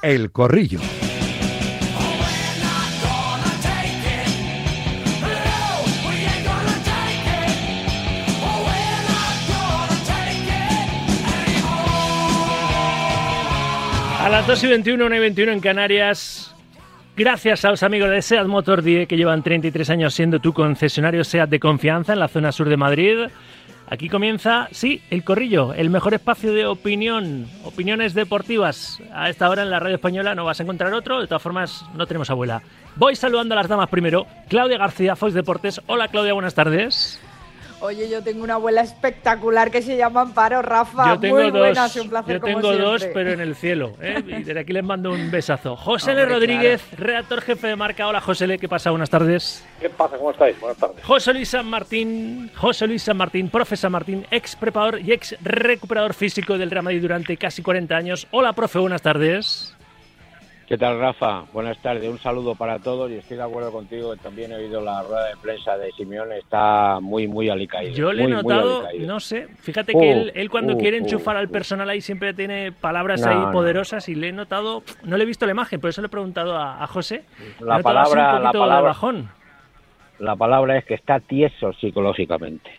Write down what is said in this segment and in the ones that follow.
El Corrillo. A las 2:21, 1:21 en Canarias, gracias a los amigos de SEAT Motor Die, que llevan 33 años siendo tu concesionario SEAT de confianza en la zona sur de Madrid. Aquí comienza, sí, El Corrillo, el mejor espacio de opinión, opiniones deportivas. A esta hora en la radio española no vas a encontrar otro, de todas formas no tenemos abuela. Voy saludando a las damas primero. Claudia García, Fox Deportes. Hola Claudia, buenas tardes. Oye, yo tengo una abuela espectacular que se llama Amparo, Rafa. Yo tengo muy dos, buena, es un placer yo como tengo siempre. dos, pero en el cielo, ¿eh? Y desde aquí les mando un besazo. José L. Rodríguez, claro. Redactor jefe de Marca. Hola José L., ¿qué pasa? Buenas tardes. ¿Qué pasa? ¿Cómo estáis? Buenas tardes. José Luis San Martín, profe San Martín, ex preparador y ex recuperador físico del Real Madrid durante casi 40 años. Hola profe, buenas tardes. ¿Qué tal, Rafa? Buenas tardes, un saludo para todos y estoy de acuerdo contigo, también he oído la rueda de prensa de Simeone, está muy alicaído. Yo le he notado, no sé, fíjate que él cuando quiere enchufar al personal ahí siempre tiene palabras ahí poderosas y le he notado, no le he visto la imagen, por eso le he preguntado a José. La palabra es que está tieso psicológicamente.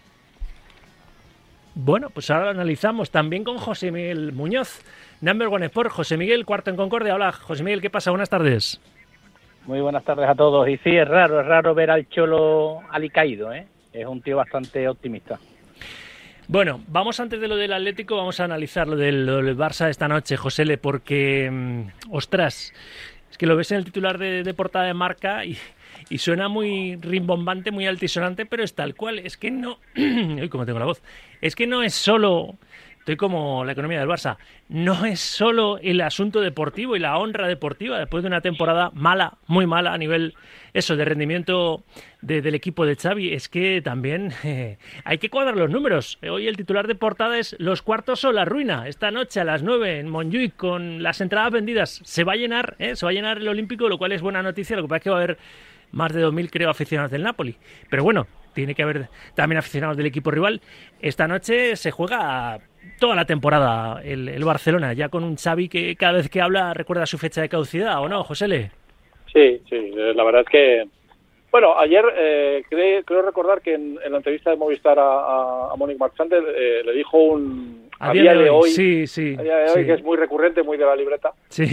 Bueno, pues ahora lo analizamos también con José Miguel Muñoz, Number One Sport. José Miguel, cuarto en Concordia. Hola, José Miguel, ¿qué pasa? Buenas tardes. Muy buenas tardes a todos. Y sí, es raro ver al Cholo alicaído, ¿eh? Es un tío bastante optimista. Bueno, vamos antes de lo del Atlético, vamos a analizar lo del Barça esta noche, José L., porque, ostras, es que lo ves en el titular de portada de Marca y suena muy rimbombante, muy altisonante, pero es tal cual. Es que no... Uy, cómo tengo la voz. Es que no es solo... Estoy como la economía del Barça. No es solo el asunto deportivo y la honra deportiva después de una temporada mala, muy mala a nivel de rendimiento del equipo de Xavi. Es que también hay que cuadrar los números. Hoy el titular de portada es los cuartos o la ruina. Esta noche a las 9 en Montjuïc con las entradas vendidas se va a llenar el Olímpico, lo cual es buena noticia. Lo que pasa es que va a haber más de 2.000, creo, aficionados del Napoli. Pero bueno, tiene que haber también aficionados del equipo rival. Esta noche se juega toda la temporada el Barcelona, ya con un Xavi que cada vez que habla recuerda su fecha de caducidad, ¿o no, José L? Sí, la verdad es que... Bueno, ayer creo recordar que en la entrevista de Movistar a Mónic Marchante le dijo a día de hoy, a día de hoy que es muy recurrente, muy de la libreta. Sí.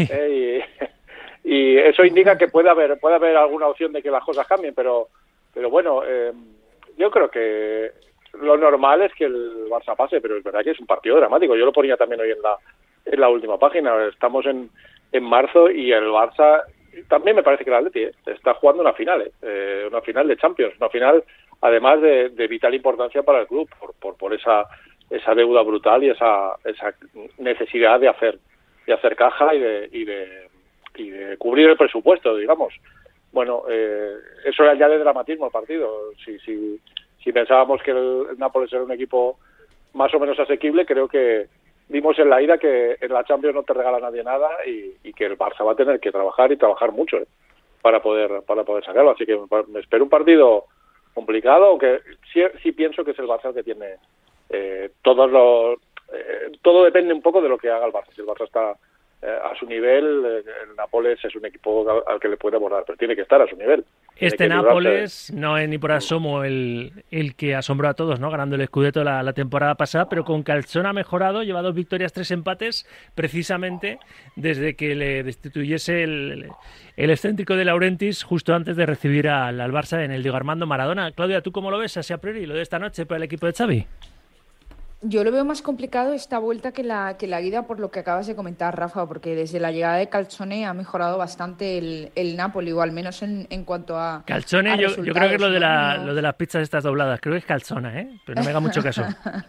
Y eso indica que puede haber alguna opción de que las cosas cambien, pero bueno, yo creo que lo normal es que el Barça pase, pero es verdad que es un partido dramático. Yo lo ponía también hoy en la última página. Estamos en marzo y el Barça, también me parece que el Atleti está jugando una final de Champions, una final además de vital importancia para el club por esa deuda brutal y esa necesidad de hacer caja y de cubrir el presupuesto, digamos. Bueno, eso era ya de dramatismo el partido. Si pensábamos que el Nápoles era un equipo más o menos asequible, creo que vimos en la ida que en la Champions no te regala nadie nada y que el Barça va a tener que trabajar trabajar mucho para poder sacarlo. Así que me espero un partido complicado, aunque sí pienso que es el Barça el que tiene todo depende un poco de lo que haga el Barça. Si el Barça está a su nivel, el Nápoles es un equipo al que le puede abordar, pero tiene que estar a su nivel. Este Nápoles no es ni por asomo el que asombró a todos, ¿no? Ganando el Scudetto la temporada pasada, pero con Calzón ha mejorado, lleva 2 victorias, 3 empates, precisamente desde que le destituyese el excéntrico de Laurentiis justo antes de recibir al Barça en el Diego Armando Maradona. Claudia, ¿tú cómo lo ves así a priori, lo de esta noche para el equipo de Xavi? Yo lo veo más complicado esta vuelta que la ida, por lo que acabas de comentar, Rafa, porque desde la llegada de Calzone ha mejorado bastante el Napoli, o al menos en cuanto a Calzone, yo creo que es lo de las pizzas estas dobladas, creo que es Calzona, pero no me haga mucho caso.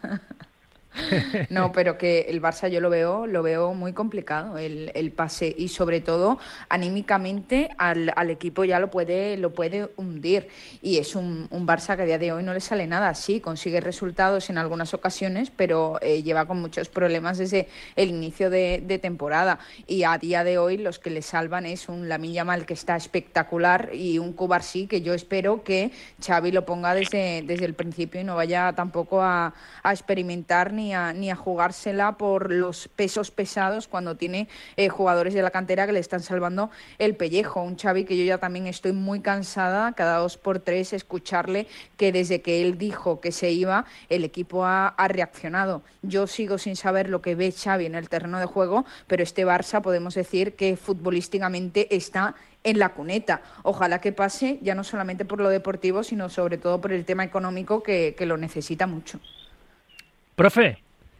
No, pero que el Barça yo lo veo muy complicado el pase, y sobre todo anímicamente al equipo ya lo puede hundir, y es un Barça que a día de hoy no le sale nada. Sí, consigue resultados en algunas ocasiones, pero lleva con muchos problemas desde el inicio de temporada, y a día de hoy los que le salvan es un Lamine Yamal que está espectacular y un Cubarsí que yo espero que Xavi lo ponga desde el principio y no vaya tampoco a experimentar ni a jugársela por los pesos pesados cuando tiene jugadores de la cantera que le están salvando el pellejo. Un Xavi que yo ya también estoy muy cansada, cada 2 por 3 escucharle que desde que él dijo que se iba, el equipo ha reaccionado. Yo sigo sin saber lo que ve Xavi en el terreno de juego, pero este Barça podemos decir que futbolísticamente está en la cuneta. Ojalá que pase, ya no solamente por lo deportivo, sino sobre todo por el tema económico que lo necesita mucho. Profe.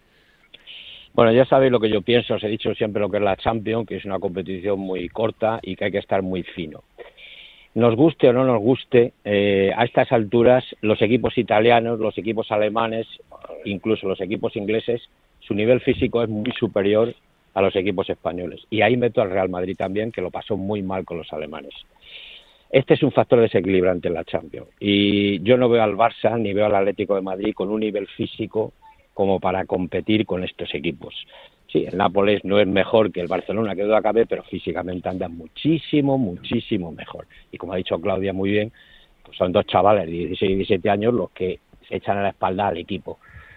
Bueno, ya sabéis lo que yo pienso, os he dicho siempre lo que es la Champions, que es una competición muy corta y que hay que estar muy fino. Nos guste o no nos guste, a estas alturas los equipos italianos, los equipos alemanes, incluso los equipos ingleses, su nivel físico es muy superior a los equipos españoles. Y ahí meto al Real Madrid también, que lo pasó muy mal con los alemanes. Este es un factor desequilibrante en la Champions. Y yo no veo al Barça ni veo al Atlético de Madrid con un nivel físico como para competir con estos equipos. Sí, el Nápoles no es mejor que el Barcelona, que duda cabe, pero físicamente anda muchísimo mejor. Y como ha dicho Claudia muy bien, pues son 2 chavales de 16 y 17 años los que se echan a la espalda al equipo.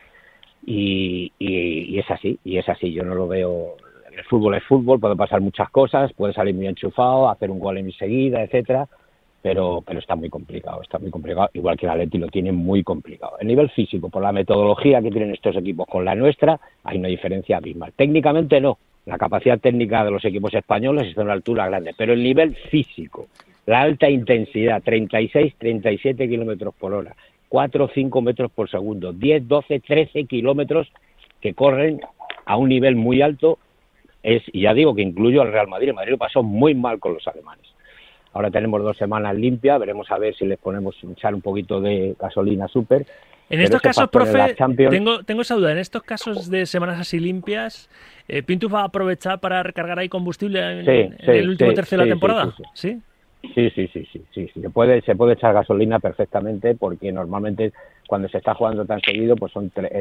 Y es así, yo no lo veo. El fútbol es fútbol, puede pasar muchas cosas, puede salir muy enchufado, hacer un gol enseguida, etcétera, pero está muy complicado, igual que el Atleti lo tiene muy complicado. El nivel físico, por la metodología que tienen estos equipos con la nuestra, hay una diferencia abismal. Técnicamente no, la capacidad técnica de los equipos españoles está a una altura grande, pero el nivel físico, la alta intensidad, 36, 37 kilómetros por hora, 4 o 5 metros por segundo, 10, 12, 13 kilómetros que corren a un nivel muy alto, y ya digo que incluyo al Real Madrid. El Madrid lo pasó muy mal con los alemanes. Ahora tenemos 2 semanas limpias, veremos a ver si les ponemos echar un poquito de gasolina súper. En estos casos, profe, tengo esa duda. En estos casos de semanas así limpias, ¿Pintus va a aprovechar para recargar ahí combustible en el último tercio de la temporada? ¿Sí? Sí. Se puede echar gasolina perfectamente, porque normalmente cuando se está jugando tan seguido, pues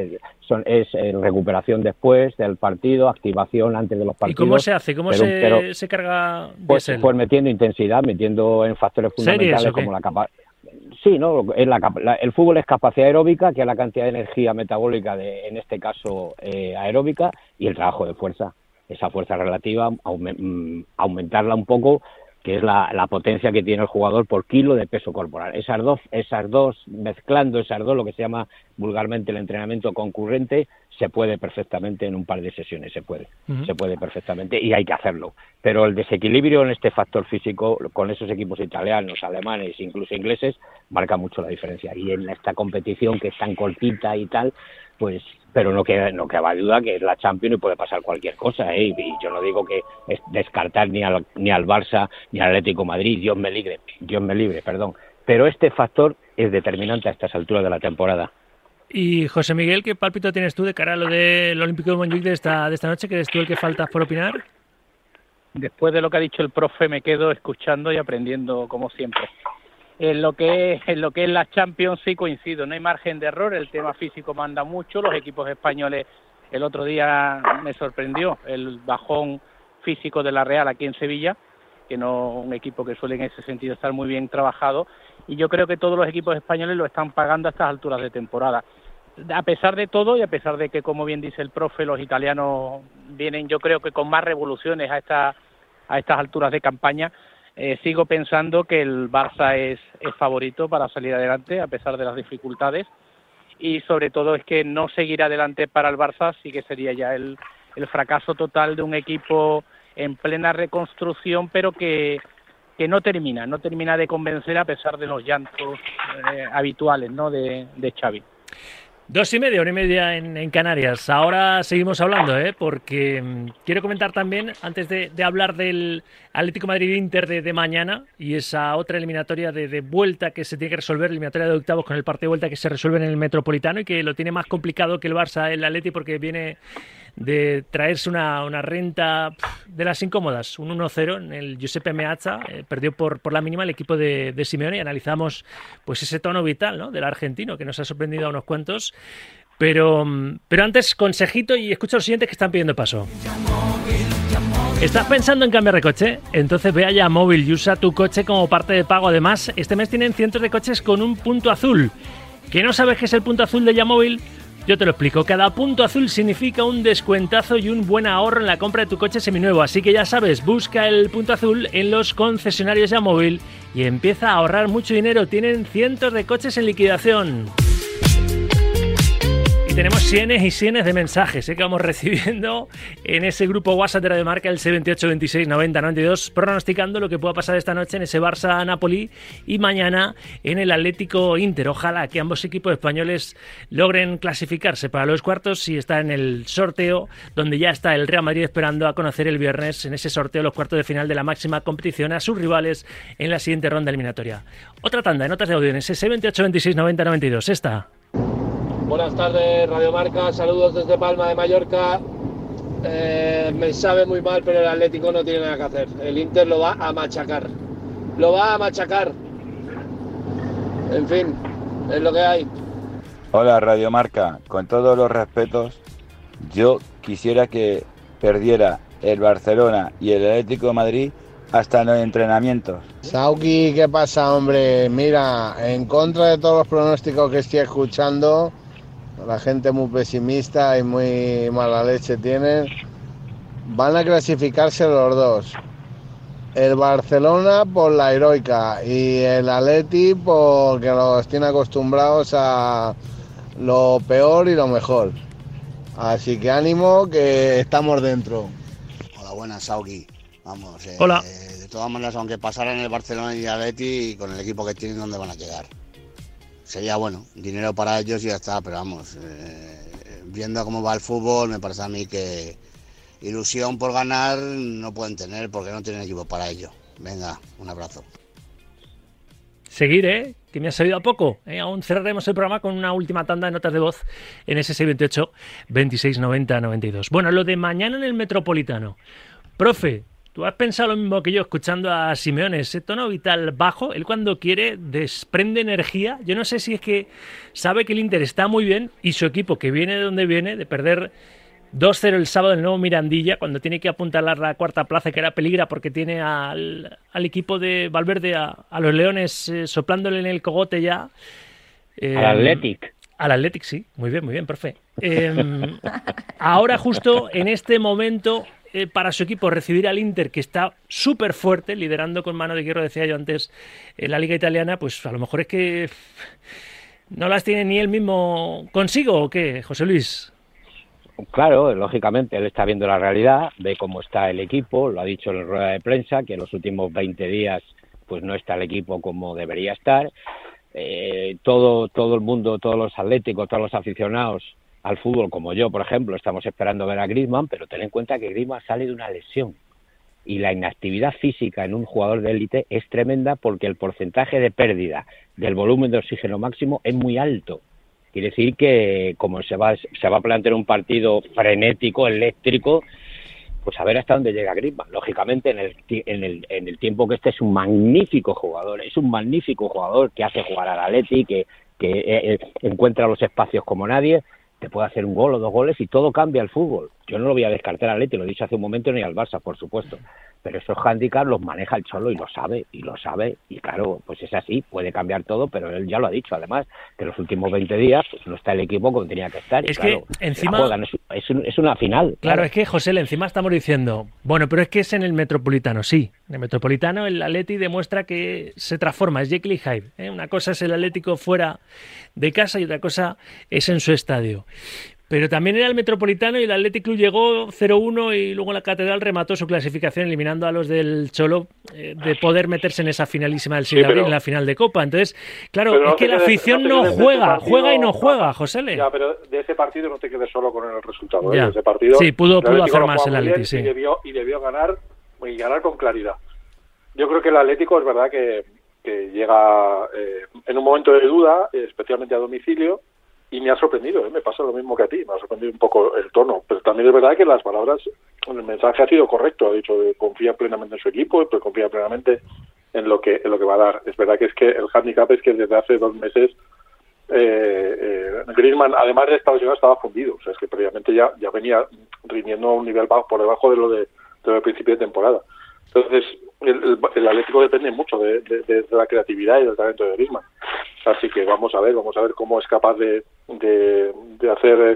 es recuperación después del partido, activación antes de los partidos. ¿Y cómo se hace? ¿Cómo se carga pues metiendo intensidad, metiendo en factores fundamentales como la capacidad. Sí, ¿no? El fútbol es capacidad aeróbica, que es la cantidad de energía metabólica, en este caso aeróbica, y el trabajo de fuerza. Esa fuerza relativa, aumentarla un poco, que es la potencia que tiene el jugador por kilo de peso corporal. Mezclando esas dos, lo que se llama vulgarmente el entrenamiento concurrente, se puede perfectamente en un par de sesiones, se puede perfectamente, y hay que hacerlo. Pero el desequilibrio en este factor físico con esos equipos italianos, alemanes, incluso ingleses, marca mucho la diferencia. Y en esta competición, que es tan cortita y tal, pues, pero no queda duda que es la Champions y puede pasar cualquier cosa, ¿eh? Y yo no digo que es descartar ni al Barça ni al Atlético de Madrid, Dios me libre, perdón. Pero este factor es determinante a estas alturas de la temporada. Y José Miguel, ¿qué pálpito tienes tú de cara a lo del Olímpico de Montjuic de esta noche? ¿Que eres tú el que faltas por opinar? Después de lo que ha dicho el profe, me quedo escuchando y aprendiendo como siempre. En lo que es la Champions sí coincido, no hay margen de error, el tema físico manda mucho. Los equipos españoles, el otro día me sorprendió el bajón físico de la Real aquí en Sevilla, que no un equipo que suele en ese sentido estar muy bien trabajado, y yo creo que todos los equipos españoles lo están pagando a estas alturas de temporada. A pesar de todo, y a pesar de que, como bien dice el profe, los italianos vienen, yo creo que con más revoluciones a estas alturas de campaña, sigo pensando que el Barça es favorito para salir adelante a pesar de las dificultades, y sobre todo es que no seguir adelante para el Barça sí que sería ya el fracaso total de un equipo en plena reconstrucción, pero que no termina de convencer a pesar de los llantos habituales, ¿no?, de Xavi. 2:30, 1:30 en Canarias. Ahora seguimos hablando, porque quiero comentar también, antes de hablar del Atlético Madrid-Inter de mañana y esa otra eliminatoria de vuelta que se tiene que resolver, eliminatoria de octavos con el partido de vuelta que se resuelve en el Metropolitano y que lo tiene más complicado que el Barça, el Atleti, porque viene de traerse una renta de las incómodas, un 1-0 en el Giuseppe Meazza, perdió por la mínima el equipo de Simeone, y analizamos pues ese tono vital, ¿no?, del argentino, que nos ha sorprendido a unos cuantos, pero antes consejito, y escucha los siguientes que están pidiendo paso. ¿Estás pensando en cambiar de coche? Entonces ve a Yamóvil y usa tu coche como parte de pago. Además, este mes tienen cientos de coches con un punto azul. ¿Que no sabes qué es el punto azul de Yamóvil? Yo te lo explico. Cada punto azul significa un descuentazo y un buen ahorro en la compra de tu coche seminuevo. Así que ya sabes, busca el punto azul en los concesionarios de Amóvil y empieza a ahorrar mucho dinero. Tienen cientos de coches en liquidación. Y tenemos cientos y cientos de mensajes que vamos recibiendo en ese grupo WhatsApp de Radio Marca, el 78 26 90 92, pronosticando lo que pueda pasar esta noche en ese Barça-Napoli y mañana en el Atlético-Inter. Ojalá que ambos equipos españoles logren clasificarse para los cuartos y está en el sorteo, donde ya está el Real Madrid esperando a conocer el viernes en ese sorteo los cuartos de final de la máxima competición a sus rivales en la siguiente ronda eliminatoria. Otra tanda de notas de audio en ese 78 26 90 92. Esta. Buenas tardes, Radio Marca, saludos desde Palma de Mallorca. Me sabe muy mal, pero el Atlético no tiene nada que hacer. El Inter lo va a machacar. Lo va a machacar. En fin, es lo que hay. Hola, Radio Marca. Con todos los respetos, yo quisiera que perdiera el Barcelona y el Atlético de Madrid hasta en los entrenamientos. Sauki, ¿qué pasa, hombre? Mira, en contra de todos los pronósticos que estoy escuchando, la gente muy pesimista y muy mala leche tienen, van a clasificarse los dos. El Barcelona por la heroica y el Atleti porque los tiene acostumbrados a lo peor y lo mejor. Así que ánimo, que estamos dentro. Hola, buenas, Sauki. Vamos, Hola. De todas maneras, aunque pasaran el Barcelona y el Atleti, con el equipo que tienen, ¿dónde van a quedar? Sería bueno, dinero para ellos y ya está, pero vamos, viendo cómo va el fútbol, me parece a mí que ilusión por ganar no pueden tener porque no tienen equipo para ello. Venga, un abrazo. Seguir, que me ha sabido a poco. Aún cerraremos el programa con una última tanda de notas de voz en ese 628 26 90 92. Bueno, lo de mañana en el Metropolitano. Profe, ¿tú has pensado lo mismo que yo escuchando a Simeone? Ese tono vital bajo, él cuando quiere desprende energía. Yo no sé si es que sabe que el Inter está muy bien y su equipo, que viene de donde viene, de perder 2-0 el sábado en el nuevo Mirandilla, cuando tiene que apuntalar la cuarta plaza, que era peligra porque tiene al equipo de Valverde, a los Leones, soplándole en el cogote ya. Al Athletic. Al Athletic, sí. Muy bien, profe. Ahora justo en este momento, para su equipo recibir al Inter, que está súper fuerte, liderando con mano de hierro, decía yo antes, en la Liga Italiana, pues a lo mejor es que no las tiene ni él mismo consigo, ¿o qué, José Luis? Claro, lógicamente, él está viendo la realidad, ve cómo está el equipo, lo ha dicho en la rueda de prensa, que en los últimos 20 días pues no está el equipo como debería estar. Todo el mundo, todos los atléticos, todos los aficionados al fútbol, como yo, por ejemplo, estamos esperando ver a Griezmann, pero ten en cuenta que Griezmann sale de una lesión y la inactividad física en un jugador de élite es tremenda porque el porcentaje de pérdida del volumen de oxígeno máximo es muy alto. Quiere decir que como se va a plantear un partido frenético, eléctrico, pues a ver hasta dónde llega Griezmann. Lógicamente en el tiempo que es un magnífico jugador, que hace jugar al Atleti, que encuentra los espacios como nadie, te puede hacer un gol o 2 goles y todo cambia el fútbol. Yo no lo voy a descartar al Atleti, lo he dicho hace un momento, ni al Barça, por supuesto. Pero esos handicaps los maneja el Cholo y lo sabe, y claro, pues es así, puede cambiar todo, pero él ya lo ha dicho, además, que los últimos 20 días pues no está el equipo como tenía que estar. Es y claro, que encima... es una final. Claro, es que, José, encima estamos diciendo, bueno, pero es que es en el Metropolitano, sí. En el Metropolitano el Atleti demuestra que se transforma, es Jekyll y Hyde. Una cosa es el Atlético fuera de casa y otra cosa es en su estadio. Pero también era el Metropolitano y el Athletic Club llegó 0-1 y luego la Catedral remató su clasificación eliminando a los del Cholo de poder meterse en esa finalísima del 6 de abril en la final de Copa. Entonces, claro, es que la afición no juega, juega y no juega, José Le. Ya, pero de ese partido no te quedes solo con el resultado. De ese partido, sí, pudo hacer más el Athletic, sí. Y debió ganar con claridad. Yo creo que el Atlético es verdad que llega en un momento de duda, especialmente a domicilio, y me ha sorprendido, me pasa lo mismo que a ti, me ha sorprendido un poco el tono, pero también es verdad que las palabras, el mensaje ha sido correcto, ha dicho que confía plenamente en su equipo, pero confía plenamente en lo que va a dar. Es verdad que el hándicap es que desde hace 2 meses Griezmann, además de esta lesión, estaba fundido, o sea, es que previamente ya venía rindiendo a un nivel bajo, por debajo de lo del principio de temporada. Entonces, el Atlético depende mucho de la creatividad y del talento de Griezmann. Así que vamos a ver cómo es capaz de de hacer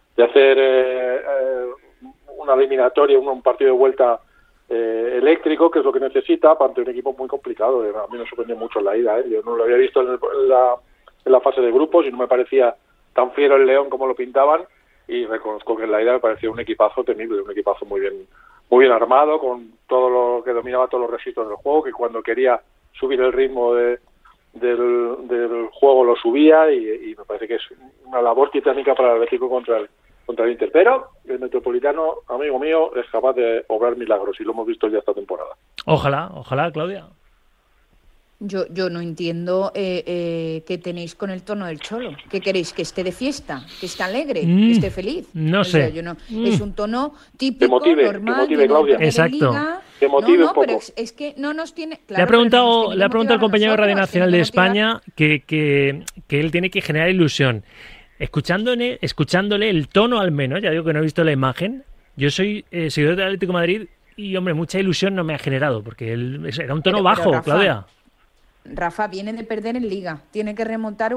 una eliminatoria, un partido de vuelta eléctrico, que es lo que necesita, ante un equipo muy complicado. A mí me sorprendió mucho en la ida, yo no lo había visto en la fase de grupos y no me parecía tan fiero el León como lo pintaban, y reconozco que en la ida me pareció un equipazo temible, un equipazo muy bien armado, con todo lo que dominaba todos los registros del juego, que cuando quería subir el ritmo del juego lo subía, y me parece que es una labor titánica para el Atlético contra el Inter. Pero el Metropolitano, amigo mío, es capaz de obrar milagros, y lo hemos visto ya esta temporada. Ojalá, Claudia. Yo no entiendo qué tenéis con el tono del Cholo. ¿Qué queréis? ¿Que esté de fiesta? ¿Que esté alegre? ¿Que esté feliz? No sé. Es un tono típico, normal. Que motive, Claudia. Exacto. Que motive un poco. Pero es que no nos tiene... Claro, le ha preguntado el compañero de Radio Nacional de España que él tiene que generar ilusión. Escuchándole el tono al menos, ya digo que no he visto la imagen, yo soy seguidor del Atlético de Madrid y, hombre, mucha ilusión no me ha generado, porque era un tono bajo, Rafa, Claudia. Rafa viene de perder en Liga, tiene que remontar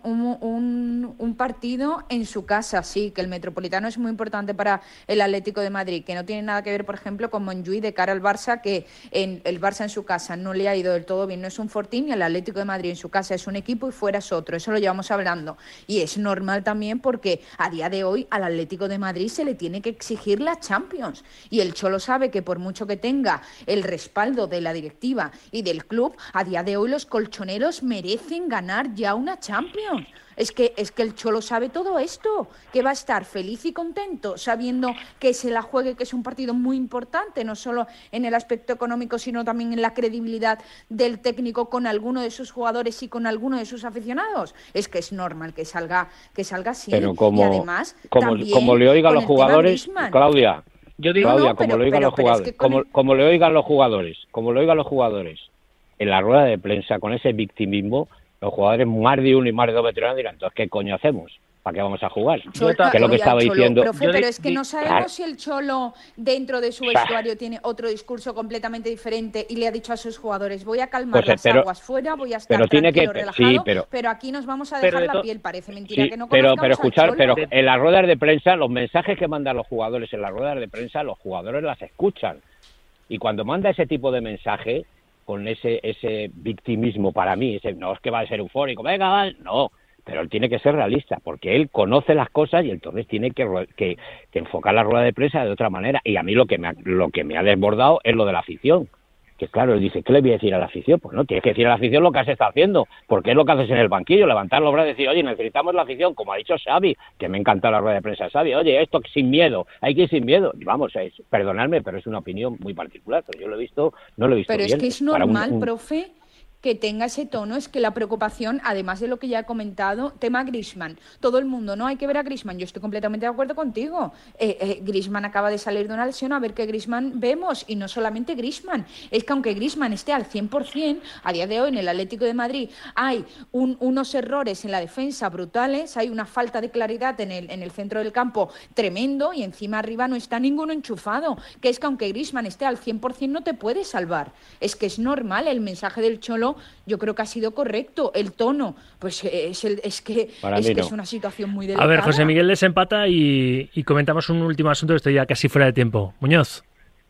un partido en su casa, sí, que el Metropolitano es muy importante para el Atlético de Madrid, que no tiene nada que ver, por ejemplo, con Montjuïc de cara al Barça, que el Barça en su casa no le ha ido del todo bien, no es un fortín, y el Atlético de Madrid en su casa es un equipo y fuera es otro, eso lo llevamos hablando, y es normal también porque a día de hoy al Atlético de Madrid se le tiene que exigir la Champions, y el Cholo sabe que por mucho que tenga el respaldo de la directiva y del club, a día de hoy los colchoneros merecen ganar ya una Champions. Es que el Cholo sabe todo esto, que va a estar feliz y contento sabiendo que se la juegue, que es un partido muy importante, no solo en el aspecto económico, sino también en la credibilidad del técnico con alguno de sus jugadores y con alguno de sus aficionados. Es que es normal que salga así. Pero y además, como le oigan los jugadores, Claudia, como le oigan los jugadores en la rueda de prensa con ese victimismo, los jugadores, más de uno y más de dos veteranos, dirán, entonces, ¿qué coño hacemos? ¿Para qué vamos a jugar? Que es lo que estaba diciendo. Profe, pero es que no sabemos si el Cholo dentro de su vestuario tiene otro discurso completamente diferente y le ha dicho a sus jugadores, voy a calmar las aguas fuera, voy a estar tranquilo, relajado, pero aquí nos vamos a dejar la piel. Parece mentira que no conozcamos al Cholo. Pero en las ruedas de prensa, los mensajes que mandan los jugadores en las ruedas de prensa, los jugadores las escuchan. Y cuando manda ese tipo de mensaje, con ese victimismo para mí, no es que va a ser eufórico, venga, va, no, pero él tiene que ser realista, porque él conoce las cosas y entonces tiene que enfocar la rueda de prensa de otra manera. Y a mí lo que me ha desbordado es lo de la afición, que claro, él dice, ¿qué le voy a decir a la afición? Pues no, tienes que decir a la afición lo que has estado haciendo, porque es lo que haces en el banquillo, levantar los brazos y decir, oye, necesitamos la afición, como ha dicho Xavi, que me encanta la rueda de prensa de Xavi, oye, esto sin miedo, hay que ir sin miedo. Y vamos, perdonadme, pero es una opinión muy particular, pero yo no lo he visto bien. Pero es que es normal, profe, que tenga ese tono. Es que la preocupación, además de lo que ya he comentado, tema Griezmann, todo el mundo, no hay que ver a Griezmann, yo estoy completamente de acuerdo contigo, Griezmann acaba de salir de una lesión, a ver qué Griezmann vemos, y no solamente Griezmann, es que aunque Griezmann esté al 100%, a día de hoy en el Atlético de Madrid hay unos errores en la defensa brutales, hay una falta de claridad en el centro del campo tremendo, y encima arriba no está ninguno enchufado, que es que aunque Griezmann esté al 100% no te puede salvar, es que es normal. El mensaje del Cholo yo creo que ha sido correcto, el tono, pues es que es una situación muy delicada. A ver, José Miguel desempata y comentamos un último asunto, que estoy ya casi fuera de tiempo. Muñoz.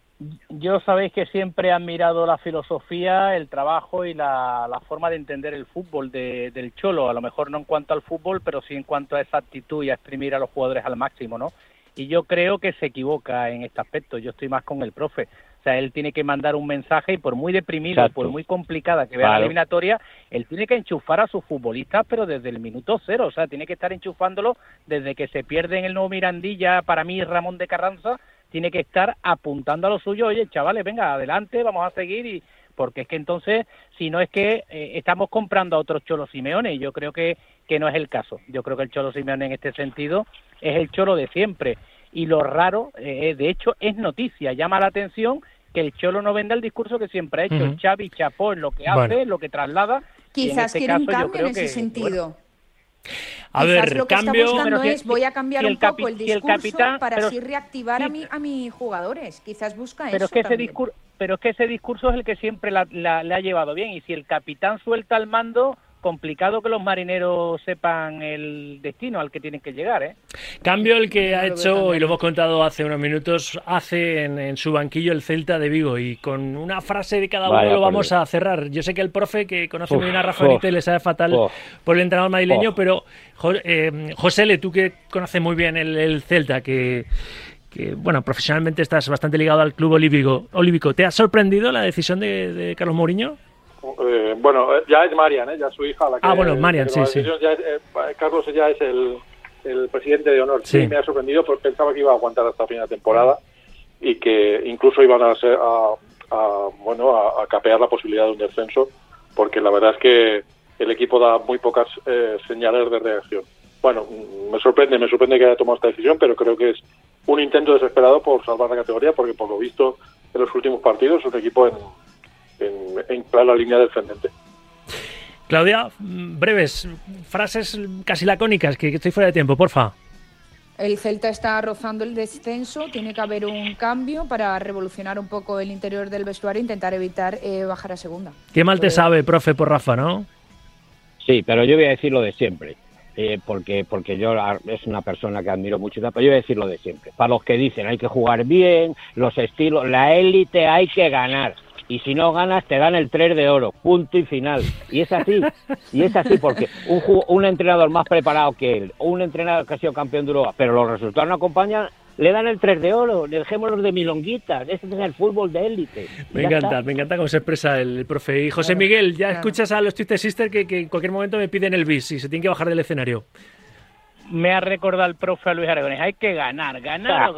Yo sabéis que siempre he admirado la filosofía, el trabajo y la forma de entender el fútbol del Cholo, a lo mejor no en cuanto al fútbol, pero sí en cuanto a esa actitud y a exprimir a los jugadores al máximo, ¿no? Y yo creo que se equivoca en este aspecto, yo estoy más con el profe. O sea, él tiene que mandar un mensaje y por muy deprimido, Exacto, por muy complicada que vea la eliminatoria, él tiene que enchufar a sus futbolistas, pero desde el minuto cero. O sea, tiene que estar enchufándolo desde que se pierde en el nuevo Mirandilla, para mí Ramón de Carranza, tiene que estar apuntando a lo suyo, oye, chavales, venga, adelante, vamos a seguir, porque es que entonces, si no es que estamos comprando a otros Cholo Simeone, y yo creo que no es el caso. Yo creo que el Cholo Simeone en este sentido es el Cholo de siempre. Y lo raro, de hecho, es noticia, llama la atención que el Cholo no venda el discurso que siempre ha hecho. Xavi chapó en lo que hace, lo que traslada. Quizás quiere un cambio en ese sentido. A ver, lo que cambio. Está buscando es, voy a cambiar un poco el discurso para así reactivar a mis jugadores. Quizás busca eso también. Pero es que ese discurso es el que siempre le ha llevado bien. Y si el capitán suelta el mando, complicado que los marineros sepan el destino al que tienen que llegar, ¿eh? Cambio el que ha hecho, y lo hemos contado hace unos minutos, hace en su banquillo el Celta de Vigo, y con una frase de cada uno lo vamos a cerrar. Yo sé que el profe, que conoce muy bien a Rafa Benítez, le sabe fatal por el entrenador madrileño, pero José, tú que conoces muy bien el Celta, que bueno, profesionalmente estás bastante ligado al club olímpico, ¿te ha sorprendido la decisión de Carlos Mourinho? Bueno, ya es Marian, ya es su hija la que... bueno, Marian, sí. Carlos ya es el presidente de honor. Sí, me ha sorprendido porque pensaba que iba a aguantar hasta fin de temporada y que incluso iban a capear la posibilidad de un descenso, porque la verdad es que el equipo da muy pocas señales de reacción. Bueno, me sorprende que haya tomado esta decisión, pero creo que es un intento desesperado por salvar la categoría, porque por lo visto en los últimos partidos es un equipo en clara línea descendente. Claudia, breves frases casi lacónicas, que estoy fuera de tiempo, porfa. El Celta está rozando el descenso, tiene que haber un cambio para revolucionar un poco el interior del vestuario e intentar evitar bajar a segunda. Qué mal te sabe, profe, por Rafa, ¿no? Sí, pero yo voy a decir lo de siempre. Porque yo es una persona que admiro mucho, pero yo voy a decir lo de siempre. Para los que dicen hay que jugar bien, los estilos, la élite hay que ganar. Y si no ganas te dan el 3 de oro, punto y final. Y es así porque un entrenador más preparado que él, o un entrenador que ha sido campeón de Europa, pero los resultados no acompañan, le dan el 3 de oro, dejémoslos de milonguitas, este es el fútbol de élite. Me encanta cómo se expresa el profe. Y José Miguel, ya escuchas a los Twisted Sisters que en cualquier momento me piden el bis y se tienen que bajar del escenario. Me ha recordado el profe Luis Aragonés, hay que ganar o ganar.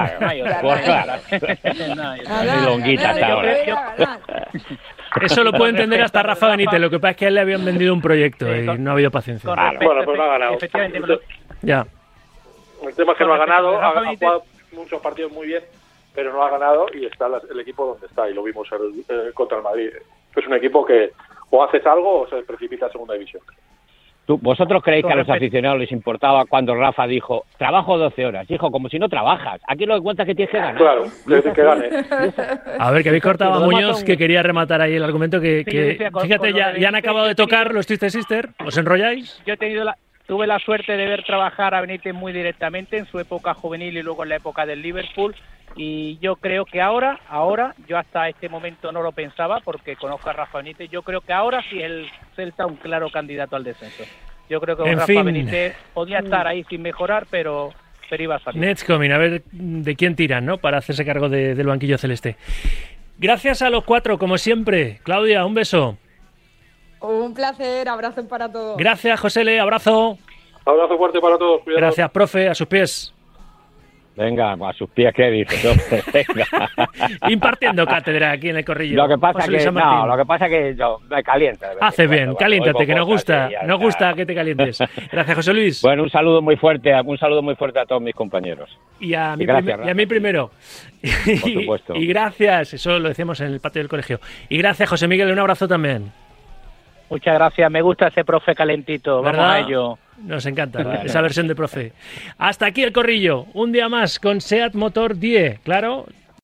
Eso lo puede entender hasta Rafa Benítez, lo que pasa es que a él le habían vendido un proyecto y no ha habido paciencia. Bueno, pues no ha ganado. Efectivamente. Ya. El tema es que no ha ganado, ha jugado muchos partidos muy bien, pero no ha ganado y está el equipo donde está, y lo vimos contra el Madrid. Es un equipo que o haces algo o se precipita a segunda división. ¿Vosotros creéis que a los aficionados les importaba cuando Rafa dijo, trabajo 12 horas? Dijo, como si no trabajas. Aquí lo que cuenta es que tienes que ganar. Claro, que gane. A ver, que habéis cortado a Muñoz, que quería rematar ahí el argumento que fíjate, ya han acabado de tocar los Twisted Sisters. ¿Os enrolláis? Yo tuve la suerte de ver trabajar a Benítez muy directamente en su época juvenil y luego en la época del Liverpool, y yo creo que ahora, yo hasta este momento no lo pensaba porque conozco a Rafa Benítez, yo creo que ahora sí es el Celta un claro candidato al descenso. Yo creo que Rafa Benítez podía estar ahí sin mejorar, pero iba a salir. Next coming, a ver de quién tiran, ¿no? Para hacerse cargo del banquillo celeste. Gracias a los cuatro, como siempre. Claudia, un beso. Un placer, abrazo para todos. Gracias, José, abrazo. Abrazo fuerte para todos. Cuidado. Gracias, profe, a sus pies. Venga, a sus pies, ¿qué dices? Venga. Impartiendo cátedra aquí en el Corrillo. Lo que pasa que yo me calienta. Hace bien, caliéntate, que nos gusta que te calientes. Gracias, José Luis. Bueno, un saludo muy fuerte a todos mis compañeros. Y a mí primero. Por supuesto. Y gracias, eso lo decíamos en el patio del colegio. Y gracias, José Miguel, un abrazo también. Muchas gracias, me gusta ese profe calentito, ¿verdad? Vamos a ello. Nos encanta esa versión de profe. Hasta aquí el Corrillo, un día más con SEAT Motor 10, claro,